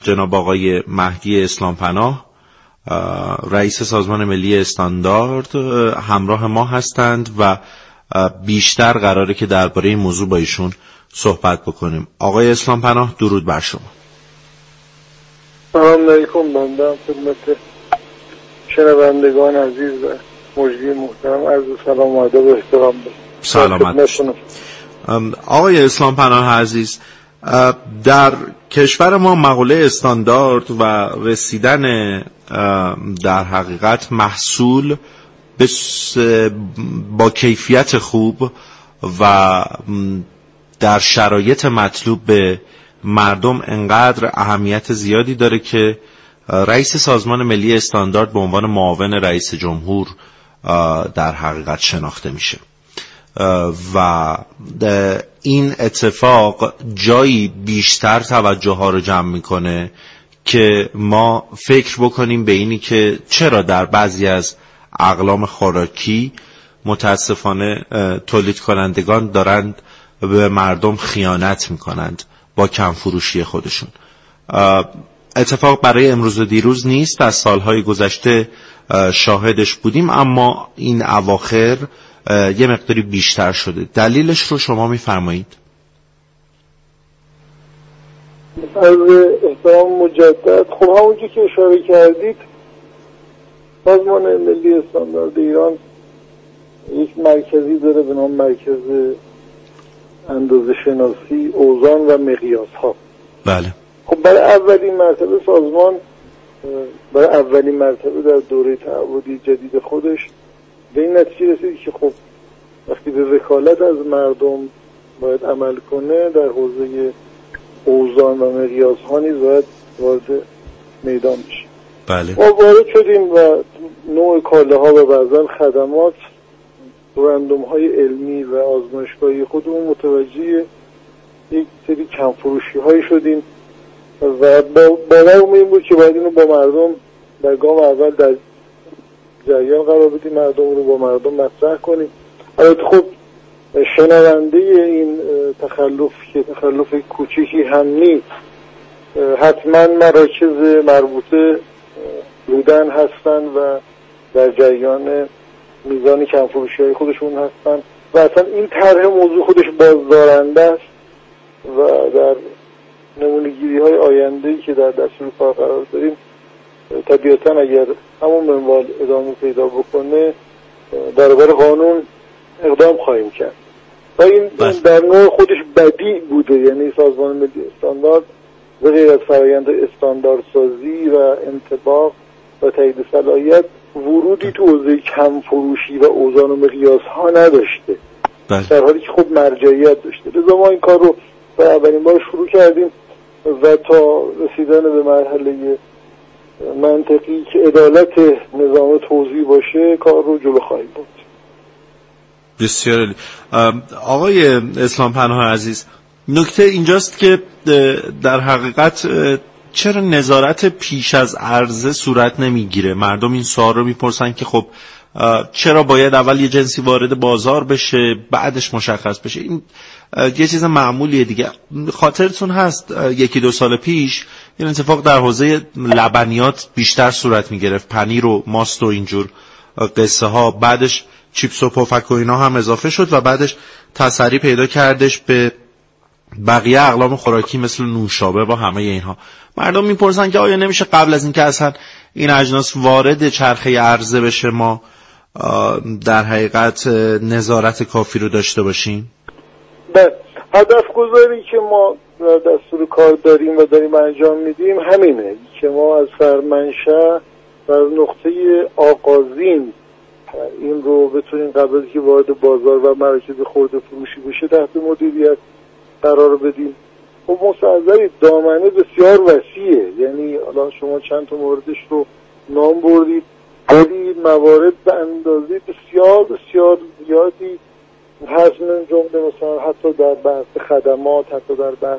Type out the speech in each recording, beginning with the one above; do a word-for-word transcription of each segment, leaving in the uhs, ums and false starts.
جناب آقای مهدی اسلامپناه رئیس سازمان ملی استاندارد همراه ما هستند و بیشتر قراره که درباره این موضوع با ایشون صحبت بکنیم. آقای اسلامپناه درود بر شما. سلام علیکم. بنده خدمت شنوندگان عزیز و مجری محترم عرض سلام و ادب و احترام دارم. سلامت. آقای اسلامپناه عزیز، در کشور ما مقوله استاندارد و رسیدن در حقیقت محصول با کیفیت خوب و در شرایط مطلوب به مردم انقدر اهمیت زیادی داره که رئیس سازمان ملی استاندارد به عنوان معاون رئیس جمهور در حقیقت شناخته میشه و این اتفاق جایی بیشتر توجه ها رو جمع میکنه که ما فکر بکنیم به اینی که چرا در بعضی از اقلام خوراکی متاسفانه تولید کنندگان دارند به مردم خیانت میکنند با کم فروشی خودشون. اتفاق برای امروز و دیروز نیست، از سالهای گذشته شاهدش بودیم، اما این اواخر یه مقداری بیشتر شده. دلیلش رو شما میفرمایید؟ از احترام مجدد، خب همونجور که اشاره کردید سازمان ملی استاندارد ایران یک مرکزی داره به نام مرکز اندازه شناسی اوزان و مقیاس ها. بله. خب برای اولین مرتبه سازمان برای اولین مرتبه در دوره تعهدی جدید خودش به این نتیجه رسید که خب وقتی به وکالت از مردم باید عمل کنه در حوزه اوزان و مقیاس ها نیز باید وارد میدان بشه. بله. ما وارد شدیم و نوع کاله ها و بعضا خدمات رندوم های علمی و آزمایشگاهی خودمون متوجه یک سری کم فروشی های شدیم و باورم این بود که باید اینو با مردم در گام اول در جریان قرار بدیم، مردم رو با مردم مطرح کنیم. البته خب شنونده این تخلف که تخلف کوچیکی هم نیست، حتما مراکز مربوطه بودن هستن و در جریان میزان کم فروشی های خودشون هستن و اصلا این طرح موضوع خودش بازدارنده است و در نمونه‌گیری های آینده‌ای که در دستور کار قرار داریم طبیعتاً اگر همون منوال ادامه پیدا بکنه برابر قانون اقدام خواهیم کرد و این بس. در نوع خودش بدیع بوده، یعنی سازمان ملی استاندارد به غیر از فرآیند استانداردسازی و انطباق و تایید صلاحیت ورودی تو حوزه کم فروشی و اوزان و مقیاس ها نداشته بس. در حالی که خب مرجعیت داشته. لذا ما این کار رو برای اولین بار شروع کردیم و تا رسیدن به مرحله منطقی که عدالت نظام توزیع باشه کار رو جلو خواهیم برد. بسیار عالی. آقای اسلامپناه عزیز، نکته اینجاست که در حقیقت چرا نظارت پیش از عرضه صورت نمیگیره؟ مردم این سوال رو میپرسن که خب چرا باید اول یه جنسی وارد بازار بشه بعدش مشخص بشه؟ این یه چیز معمولیه دیگه. خاطرتون هست یکی دو سال پیش این اتفاق در حوزه لبنیات بیشتر صورت میگرفت، پنیر و ماست و اینجور قصه ها، بعدش چیپس و پفک و اینا هم اضافه شد و بعدش تسری پیدا کردش به بقیه اقلام خوراکی مثل نوشابه و همه اینها. مردم میپرسن که آیا نمیشه قبل از اینکه اصلا این اجناس وارد چرخه عرضه بشه ما در حقیقت نظارت کافی رو داشته باشیم؟ بله، هدف گذاری که ما در دستور کار داریم و داریم انجام میدیم همینه که ما از فرمانشاه و از نقطه آغازین این رو بتونیم قبل از که وارد بازار و مراکز خرده فروشی بشه تحت مدیریت قرار بدیم. خب مستحضرید دامنه بسیار وسیعه، یعنی الان شما چند تا موردش رو نام بردید، ولی موارد به اندازه بسیار بسیار زیادی هست، من جمله مثلا حتی در بحث خدمات، حتی در بحث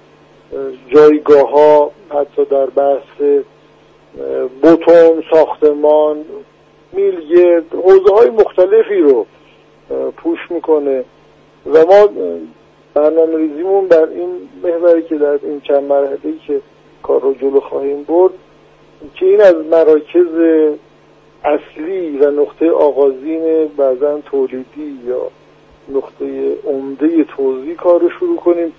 جایگاه ها، حتی در بحث بطون، ساختمان، میلگرد، حوزه های مختلفی رو پوش میکنه و ما برنامه ریزیمون بر این محوری که در این چند مرحله‌ای که کار رو جلو خواهیم برد که این از مراکز اصلی و نقطه آغازین بعضا تولیدی یا نقطه عمده توزیع کار رو شروع کنیم.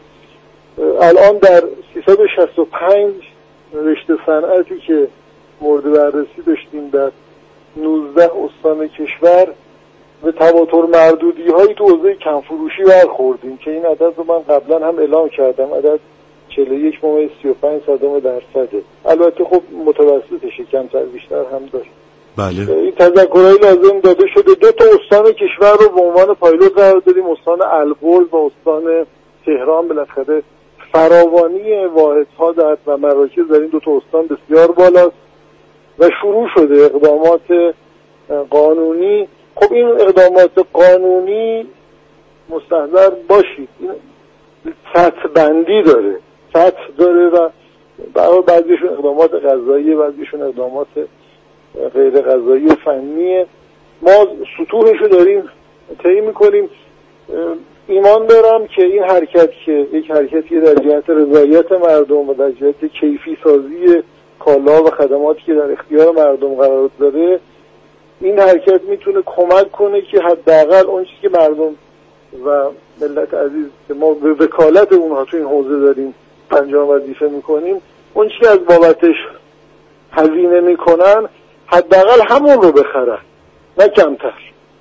الان در سیصد و شصت و پنج رشته صنعتی که مورد بررسی داشتیم در نوزده استان کشور به تواتر مردودی هایی تو حوزه کمفروشی برخوردیم که این عدد رو من قبلا هم اعلام کردم، عدد چهل و یک ممیز سی و پنج صدم درصده. البته خب متوسطشه، کمتر بیشتر هم داره. بله. این تذکرهای لازم داده شده. دو تا استان کشور رو به عنوان پایلوت قرار دادیم، استان البرز و استان تهران. بالاخره فراوانی واحدها در و مراکز در این دو تا استان بسیار بالاست و شروع شده اقدامات قانونی. خب این اقدامات قانونی مستحضر باشید این سطح بندی داره، سطح داره و برای بعضیشون اقدامات قضایی، بعضیشون اقدامات غیر قضایی و فنیه. ما سطوحشو داریم طی میکنیم. ایمان دارم که این حرکت که یک حرکتی در جهت رضایت مردم و در جهت کیفی سازی کالا و خدماتی که در اختیار مردم قرار داره، این حرکت میتونه کمک کنه که حداقل اون چیزی که مردم و ملت عزیز که ما به وکالت اونها تو این حوزه داریم انجام وظیفه میکنیم، اون چیزی که از بابتش هزینه میکنن حداقل همون رو بخرن نه کمتر.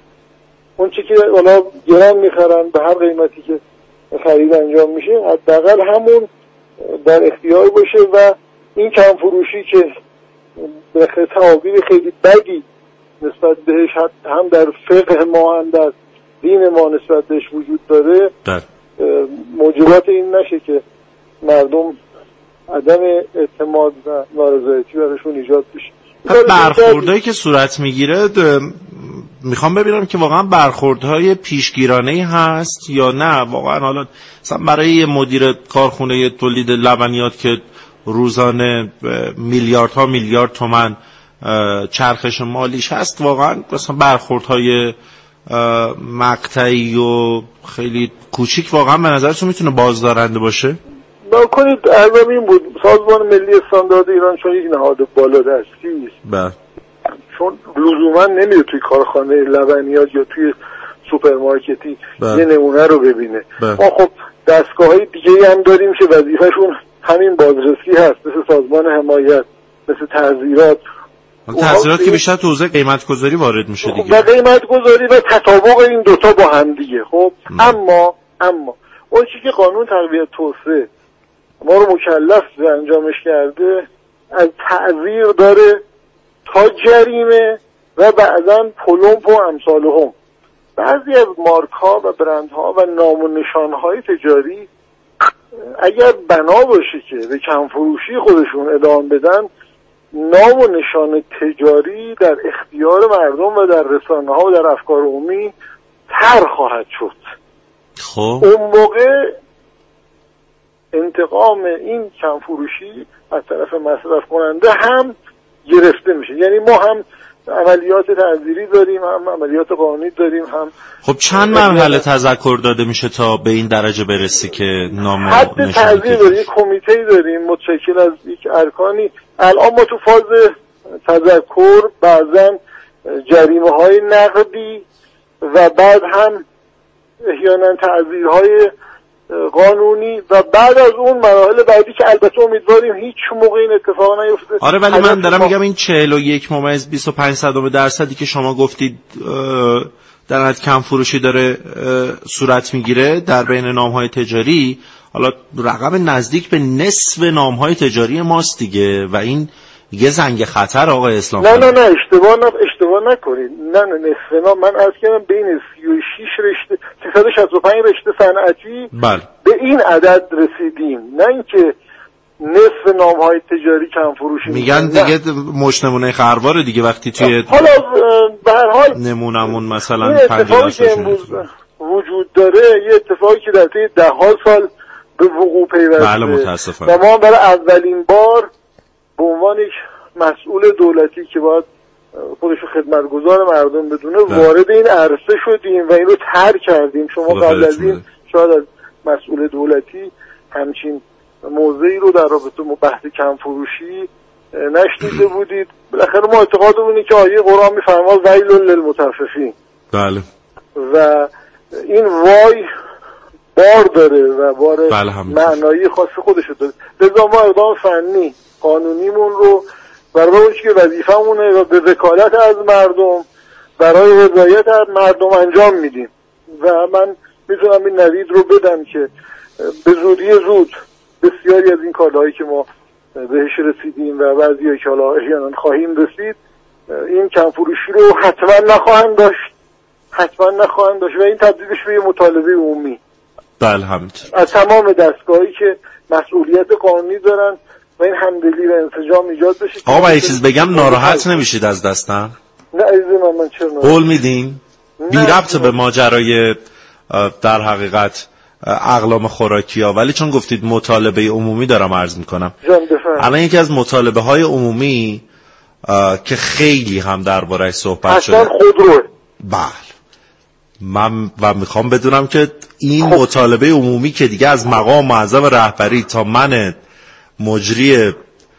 اون چیزی که حالا گران میخرن به هر قیمتی که خرید انجام میشه حداقل همون در اختیار باشه و این کم فروشی که به تعابیر خیلی بدی نسبت بهش هم در فقه ما هم در دین ما نسبت بهش وجود داره در. موجبات این نشه که مردم عدم اعتماد و نارضایتی براشون ایجاد بشه. برخوردهایی که صورت میگیره میخوام ببینم که واقعا برخوردهای پیشگیرانه‌ای هست یا نه. واقعا حالا مثلا برای مدیر کارخونه تولید لبنیات که روزانه میلیاردها میلیارد تومان چرخش مالیش هست، واقعا مثلا برخوردهای مقطعی و خیلی کوچیک واقعا به نظرتون میتونه بازدارنده باشه؟ با کنید ارزم این بود سازمان ملی استاندارد ایران چون یک نهاد بالادستی است، چون لزوما نمیره توی کارخانه لبنیات یا توی سوپرمارکتی یه نمونه رو ببینه. ما خب دستگاه‌های دیگه‌ای هم داریم که وظیفه‌شون همین بازرسی هست، مثل سازمان حمایت، مثل تعزیرات. تعزیرات که بیشتر تو حوزه قیمت گذاری وارد میشه دیگه. و قیمت گذاری و تطابق این دوتا با هم دیگه. خب م. اما اما اون چیزی که قانون تقویت توسعه ما رو مکلف به انجامش کرده از تعزیر داره تا جریمه و بعضا پلمپ و امثالهم. بعضی از مارک ها و برند ها و نام و نشان های تجاری اگر بنا باشه که به کم فروشی خودشون ادامه بدن، نام و نشان تجاری در اختیار مردم و در رسانه ها و در افکار عمومی تر خواهد شد. خب اون موقع انتقام این کم فروشی از طرف مصرف کننده هم گرفته میشه. یعنی ما هم عملیات تعزیری داریم، هم عملیات قانونی داریم، هم خب چند مرحله تذکر داده میشه تا به این درجه برسی که نام حد تعزیر داریم؟ یک کمیته داریم متشکل از یک ارکانی. الان ما تو فاز تذکر، بعضا جریمه های نقدی و بعد هم احیانا تعزیرهای قانونی و بعد از اون مراحل بعدی که البته امیدواریم هیچ موقع این اتفاق نیفته. آره ولی من دارم میگم این چهل و یک ممیز بیست و پنج صدم درصدی که شما گفتید در حد کم فروشی داره صورت میگیره در بین نامهای تجاری، حالا رقم نزدیک به نصف نامهای تجاری ماست دیگه و این یه زنگ خطر آقای اسلام. نه نه نه اشتباه نه اشتباه نکنید. نه نه نصف نام من عرض کردم بین سی و شش رشته سیصد و شصت و پنج رشته صنعتی بله. به این عدد رسیدیم، نه اینکه نصف نامهای تجاری کم فروشی میگن دیگه مش نمونه خروار دیگه وقتی توی حالا به هر حال نمونمون مثلا پنجاه که امروز وجود داره یه اتفاقی که در طی ده ها سال به وقوع پیوسته. بله متاسفانه. و ما برای اولین بار به عنوان یک مسئول دولتی که باید خودشو خدمتگزار مردم بدونه وارد این عرصه شدیم و این رو ترک کردیم. شما قبل از این شاید از مسئول دولتی همچین موضعی رو در رابطه با بحث کم فروشی نشنیده بودید. بالاخره ما اعتقادمون اینه که آیه قرآن میفرماد ویل للمطففین. بله. و این وای بار داره و بار بله معنایی خاص خودشو داره. لذا ما اقدام فنی قانونیمون رو برای اون که وظیفه‌مونه و به وکالت از مردم برای رضایت از مردم انجام میدیم. و من میتونم این نوید رو بدم که به زودی زود بسیاری از این کالاهایی که ما بهش رسیدیم و بعضی‌هایی که حالا احیانا خواهیم رسید این کم فروشی رو حتما نخواهند داشت حتما نخواهند داشت و این تبدیلش به یه مطالبه عمومی بله همینطور از تمام دستگاهی که مسئولیت قانونی دارن و این همدلی و انسجام ایجاد بشه. آقا من یه چیز بگم، ناراحت نمیشید از دستم؟ نه عزیز من من چرا ناراحت؟ قول میدین؟ بی ربط به ماجرای در حقیقت اقلام خوراکی ها، ولی چون گفتید مطالبه عمومی دارم عرض میکنم. جان بفرمایید. الان یکی از مطالبه های عمومی که خیلی هم درباره‌اش صحبت شده اصلا خودروه. بله من و میخوام بدونم که این خب. مطالبه عمومی که دیگه از مقام معظم رهبری تا من مجری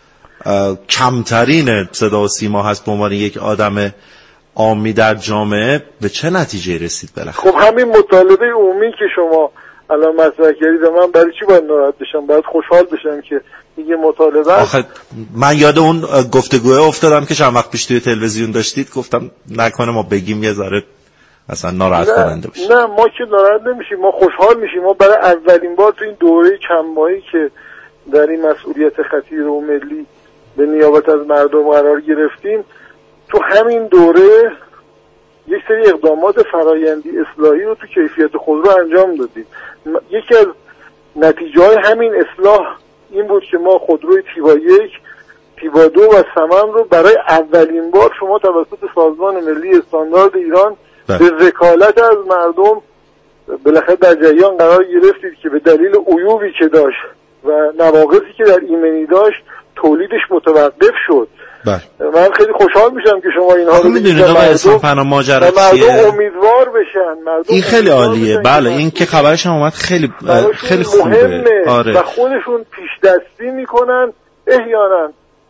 کمترین صدا و سیما هست به عنوان یک آدم عامی در جامعه به چه نتیجه رسید بالاخره؟ خب همین مطالبه عمومی که شما الان مطرح کردید من برای چی باید ناراحت بشم؟ باید خوشحال بشم که یه مطالبه آخه من یاد اون گفتگوه افتادم که چند وقت پیش توی تلویزیون داشتید، گفتم نکنه ما بگیم یه ذره اصلا ناراحت کننده بشه. نه ما که ناراحت نمیشیم، ما خوشحال میشیم. ما برای اولین بار تو این دوره چند ماهی که در این مسئولیت خطیر و ملی به نیابت از مردم قرار گرفتیم تو همین دوره یک سری اقدامات فرایندی اصلاحی رو تو کیفیت خودرو انجام دادیم. یکی از نتیجه های همین اصلاح این بود که ما خودروی تیبا یک، تیبا دو و سمن رو برای اولین بار شما توسط سازمان ملی استاندارد ایران به وکالت از مردم بالاخره در جریان قرار گرفتید که به دلیل عیوبی که داشت و نواقصی که در ایمنی داشت تولیدش متوقف شد. بله. من خیلی خوشحال میشم که شما اینها رو میدونید آقا احسان پناه ماجرا چیه؟ مردم امیدوار بشن. مردم این خیلی عالیه. بله این که خبرش هم اومد خیلی خیلی خوبه. آره. و خودشون پیش دستی میکنن احیانا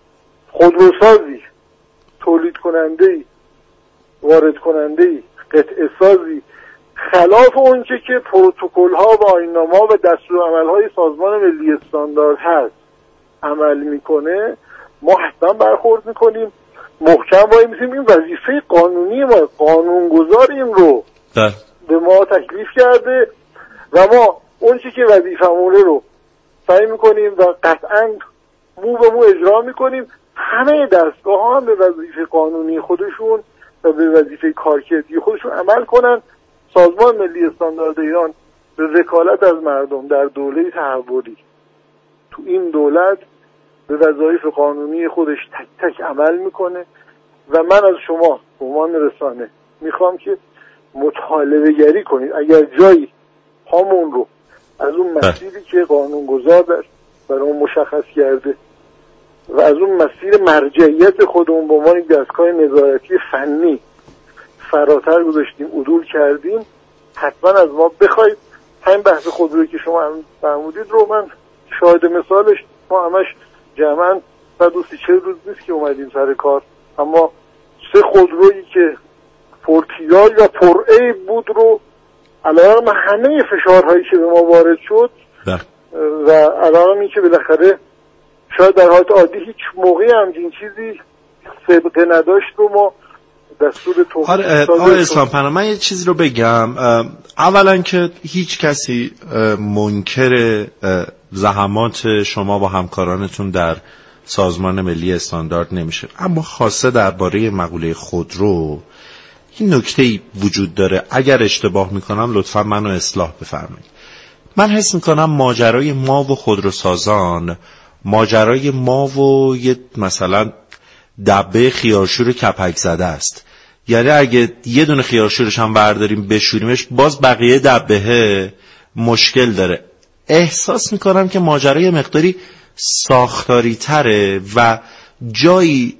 خودروسازی، تولید کننده‌ای، وارد کننده‌ای، قطعه سازی خلاف اونچه که پروتکل ها و آیین‌نامه ها و دستورالعمل های سازمان ملی استاندارد هست عمل میکنه ما حتما برخورد میکنیم، محکم وای میسیم. این وظیفه قانونی ما، قانونگذار این رو ده. به ما تکلیف کرده و ما اونچه که وظیفمونه رو سعی میکنیم و قطعا مو به مو اجرا میکنیم. همه دستگاه ها هم به وظیفه قانونی خودشون و به وظیفه کارکردی خودشون عمل کنن. سازمان ملی استاندارد ایران به وکالت از مردم در دوره تحولی تو این دولت به وظایف قانونی خودش تک تک عمل میکنه و من از شما به عنوان رسانه میخوام که مطالبه گری کنید. اگر جایی همون رو از اون مسیری که قانونگذار برای اون مشخص کرده و از اون مسیر مرجعیت خودمون به عنوان دستگاه نظارتی فنی فراتر گذاشتیم، عدول کردیم، حتما از ما بخواید. همین بحث خودرویی که شما هم فرمودید رو من شاهد مثالش، ما همش جمعاً صد و سی چهل روز نیست که اومدیم سر کار، اما سه خودرویی که پرتیاج و پرعیب بود رو علیرغم همه فشارهایی که به ما وارد شد ده. و علیرغم این که بالاخره شاید در حالت عادی هیچ موقعی همچین چیزی سابقه نداشت رو ما دستور توفیق آره آقای احسان پناه من یه چیزی رو بگم. اولا که هیچ کسی منکر زحمات شما با همکارانتون در سازمان ملی استاندارد نمیشه، اما خاصه درباره مقوله خودرو این نکته‌ای وجود داره. اگر اشتباه میکنم لطفا منو اصلاح بفرمایید. من حس میکنم ماجرای ما و خودروسازان ماجرای ما و یه مثلا دبه خیارشور کپک زده است. یعنی اگه یه دونه خیارشورش هم برداریم بشوریمش باز بقیه دبه مشکل داره. احساس میکنم که ماجرای مقداری ساختاری تره و جایی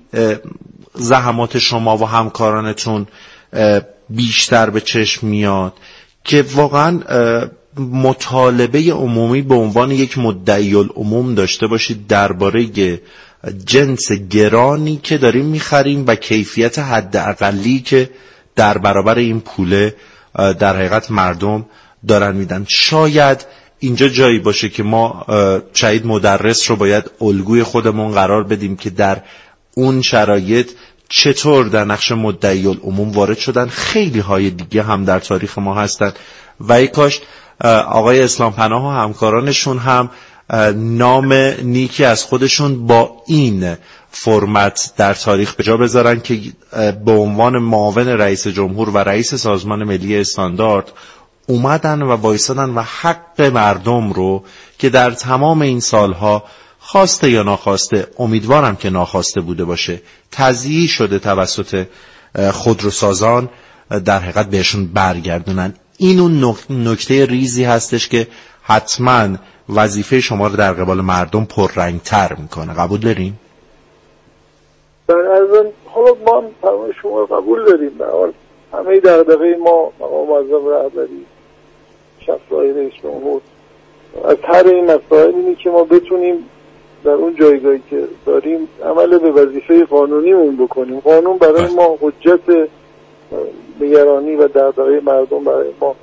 زحمات شما و همکارانتون بیشتر به چشم میاد که واقعا مطالبه عمومی به عنوان یک مدعی العموم داشته باشید درباره جنس گرانی که داریم میخریم و کیفیت حداقلی که در برابر این پوله در حقیقت مردم دارن میدن. شاید اینجا جایی باشه که ما شاید مدرس رو باید الگوی خودمون قرار بدیم که در اون شرایط چطور در نقش مدعی العموم وارد شدن. خیلی های دیگه هم در تاریخ ما هستن و ای کاش آقای اسلام پناه و همکارانشون هم نام نیکی از خودشون با این فرمت در تاریخ به جا بذارن که به عنوان معاون رئیس جمهور و رئیس سازمان ملی استاندارد اومدن و وایسادن و حق مردم رو که در تمام این سالها خواسته یا ناخواسته، امیدوارم که ناخواسته بوده باشه، تضییع شده توسط خودروسازان، در حقیقت بهشون برگردونن. این اون نکته ریزی هستش که حتما وظیفه شما رو در قبال مردم پررنگتر میکنه. قبول داریم؟ در ازن حالا ما هم فرمان شما رو قبول داریم. برحال همه دغدغه ما مقام معظم رهبری، شخصای رئیس جمهور از هر این مسائل اینه که ما بتونیم در اون جایگاهی که داریم عمل به وظیفه قانونیمون بکنیم. قانون برای ما حجت نگرانی و دغدغه مردم برای ما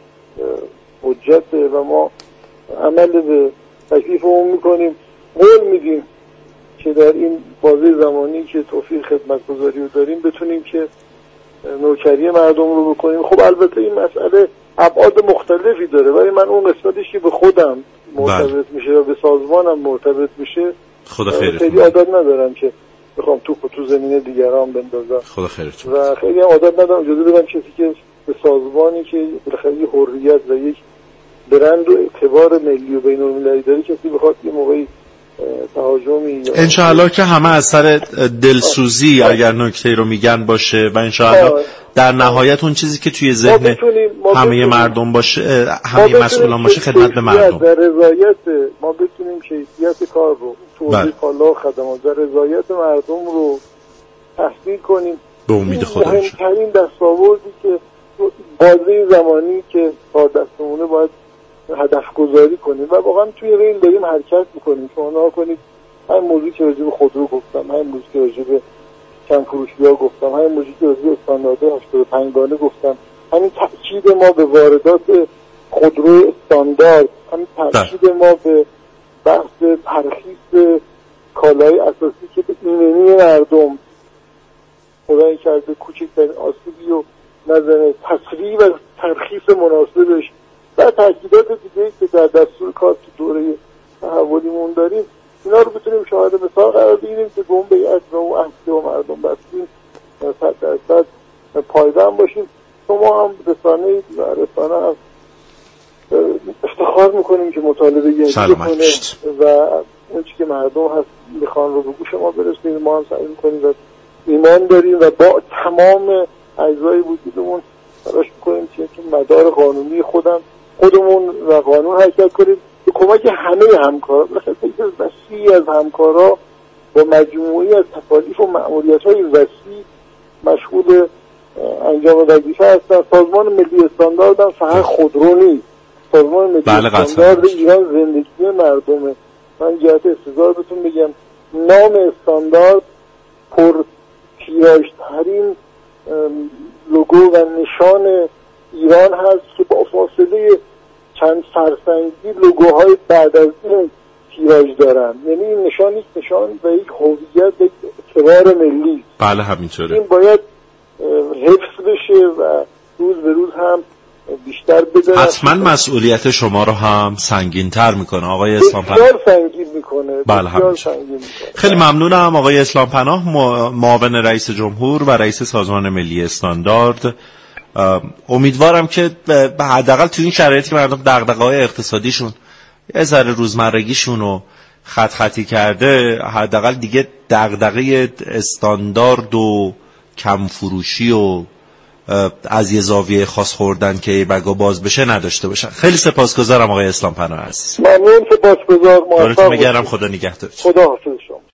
حجته و ما عمل به تکلیفمون میکنیم. قول میدیم که در این بازه زمانی که توفیق خدمتگزاری رو داریم بتونیم که نوکری مردم رو بکنیم. خب البته این مسئله ابعاد مختلفی داره ولی من اون قسمتش که به خودم مرتبط میشه و به سازمانم مرتبط میشه خدا خیرتون خیلی عادت ندارم که بخوام توپ تو زمینه دیگران بندازم. خدا خیرتون. و خیلی هم عادت ندارم اجازه بدم کسی که به سازمانی که بالاخره حریت و یک برند و اعتبار ملی و بین‌المللی داره کسی بخواد یه موقعی تهاجمی انشاءالله که همه از سر دلسوزی اگر نکته رو میگن باشه و انشاءالله در نهایت اون چیزی که توی ذهن همه مردم باشه، همه مسئولان باشه، خدمت به مردم. در رضایت ما بتونیم کیفیت کار رو توضیح کالا و خدمات در رضایت مردم رو تحصیل کنیم. به امید خدا مهمترین دستاوردی که بازه زمانی که کار دستمونه باید هدف گذاری کنیم و واقعا توی ریل داریم حرکت میکنیم. شما نها کنید همین موضوعی که راجع به خودرو گفتم، همین موضوعی که راجع به کم فروشی‌ها گفتم، همین موضوعی که راجع به استاندارد هشتاد و پنج گانه گفتم، همین تاکید ما به واردات خودرو استاندارد، همین تاکید ما به بحث ترخیص کالای اساسی که به ایمنی مردم خدای کرده کوچکترین آسیبی رو نزنه، تسریع و ترخیص مناسبش و تاکیدات دیگه‌ای که در دستور کار تو دوره تحولیمون داریم، اینا رو بتونیم شاهد مثال قرار بگیریم که به اون بیعت و اون عهد و مردم بستیم صد درصد پایبند باشیم. شما هم رسانه و رسانه هم افتخار میکنیم که مطالبه گنجی کنه و اون چی که مردم هست میخوان رو به گوش ما برسونیم. ما هم سعی میکنیم و ایمان داریم و با تمام اجزای وجودمون تلاش میکنیم که مدار قانونی خودم خودمون و قانون حرکت کنیم به کمک همه همکارا. بخاطر اینکه وسیع از همکارا با مجموعی از تکالیف و مأموریت‌های وسیع مشغول انجام وظیفه هستن. سازمان ملی استاندارد هم فقط خودرو نیست. سازمان ملی بله استاندارد ایران زندگی مردمه. من جهت استظهار بهتون بگم نام استاندارد پر تیراژترین لوگو و نشان ایران هست که با فاصله چند فرسنگی لوگوهای بعد از این تیراژ دارن. یعنی این نشان یک نشان و یک هویت و یک اعتبار ملی. بله همینطوره. این باید حفظ بشه و روز به روز هم بیشتر بده. حتما مسئولیت شما رو هم سنگین تر میکنه آقای اسلام پناه. بسیار سنگین میکنه. بله همینطوره. خیلی ممنونم آقای اسلام پناه، معاون رئیس جمهور و رئیس سازمان ملی استاندارد. امیدوارم که به حداقل تو این شرایطی که مردم دغدغه‌های اقتصادیشون یه ذره روزمرگیشون رو خط خطی کرده، حداقل دیگه دغدغه استاندارد و کم فروشی و از یه زاویه خاص خوردن که بگا باز بشه نداشته باشن. خیلی سپاسگزارم آقای اسلام پناه عزیز. ممنون، سپاسگزار. موفق باشید. خدا نگهدار. خدا حافظ شما.